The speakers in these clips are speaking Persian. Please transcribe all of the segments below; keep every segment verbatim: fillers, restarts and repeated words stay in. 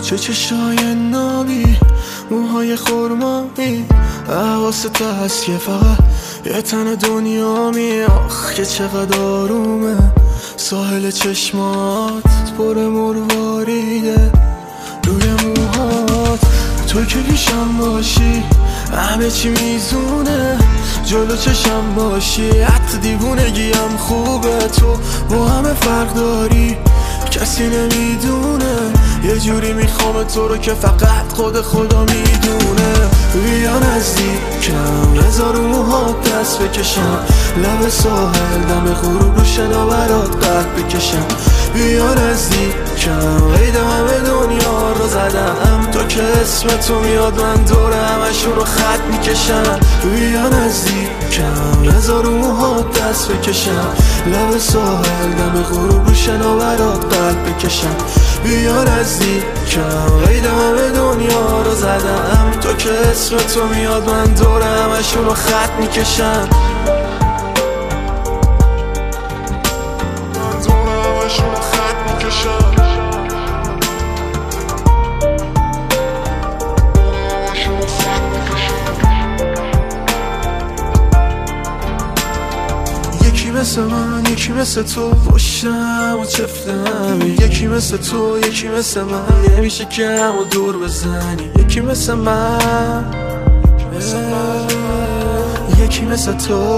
چه چشای نابی، موهای خرمایی، حواست هست که فقط یه تن دنیامی. آخ که چقدر آرومه ساحل چشمات، پر مرواریده روی موهات. تو که پیشم باشی همه چی میزونه، جلو چشم باشی حتی دیوونگیم خوبه. تو با همه فرق داری کسی نمیدونه، یه جوری میخوام تو رو که فقط خود خدا میدونه. بیا نزدیکم هزار موهات دست بکشم، لب ساحل دم غروب رو شنا برات قلب بکشم. بیا نزدیکم قید همه دنیا رو زدم، تو که اسم تو میاد من دور همشون رو خط میکشم. بیا نزدیکم هزار موهات دست بکشم، لب ساحل دم غروب رو شنا برات قلب بکشم. بیا نزدیکم قید همه دنیا رو زدم، تو که اسم تو میاد من دور همشون رو خط میکشم. یکی مثل من، یکی مثل تو، پشتم و چفتم. یکی مثل تو، یکی مثل من، نمیشه که همو دور بزنی. یکی مثل من، یکی مثل تو.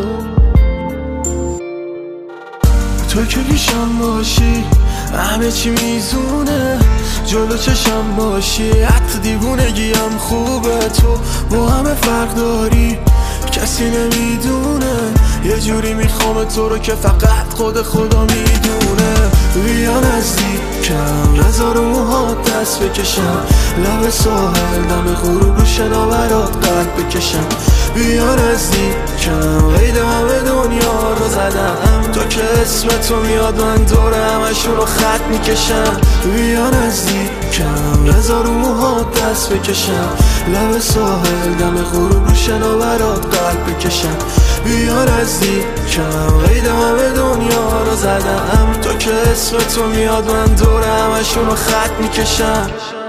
تو که پیشم باشی همه چی میزونه، جلو چشم باشی حتی دیوونگیم خوبه. تو با همه فرق داری کسی نمیدونه، یه جوری میخوام تو رو که فقط خود خدا میدونه. بیا نزدیکم هزار موهات دست بکشم، لب ساحل دم غروب رو شنا برات قلب بکشم. بیا نزدیکم قید همه دنیا رو زدم، تو که اسم تو میاد من دور همشون رو خط میکشم. بیا نزدیکم هزار موهات دست بکشم، لب ساحل دم غروب رو شنا برات قلب بکشم. بیا نزدیکم قید همه دنیا رو زدم، تو که اسم تو میاد من دور همشون رو خط میکشم.